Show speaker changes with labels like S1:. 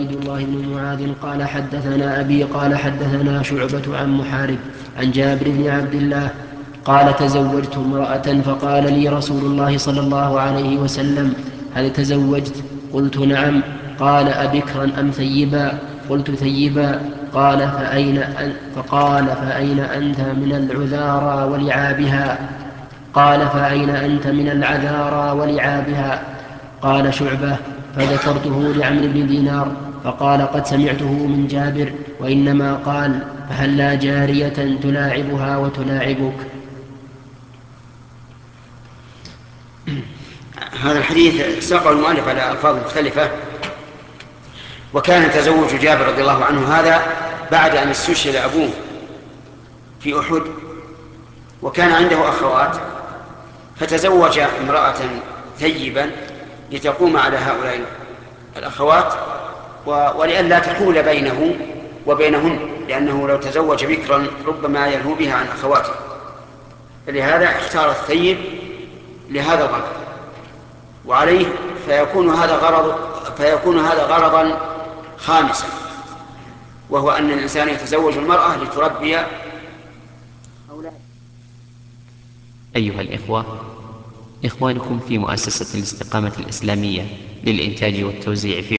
S1: عبيد الله بن معاذ قال حدثنا أبي قال حدثنا شعبة عن محارب عن جابر بن عبد الله قال تزوجت امرأة فقال لي رسول الله صلى الله عليه وسلم هل تزوجت؟ قلت نعم. قال أبكرا أم ثيبا؟ قلت ثيبا. فقال فأين أنت من العذارى ولعابها؟ قال فأين أنت من العذارى ولعابها؟ قال شعبة فذكرته لعمرو بن دينار فقال قد سمعته من جابر وإنما قال فهلا جارية تلاعبها وتلاعبك.
S2: هذا الحديث ساقه المؤلف على ألفاظ مختلفة. وكان تزوج جابر رضي الله عنه هذا بعد أن استشهد أبوه في أحد، وكان عنده أخوات، فتزوج امرأة ثيبا لتقوم على هؤلاء الأخوات ولئلا تحول بينه وبينهن، لأنه لو تزوج بكرا ربما يلهو بها عن أخواته، فلهذا اختار الثيب لهذا الغرض. وعليه فيكون هذا غرضا خامسا، وهو أن الإنسان يتزوج المرأة لتربي أولاده.
S3: أيها الإخوة، إخوانكم في مؤسسة الاستقامة الإسلامية للإنتاج والتوزيع في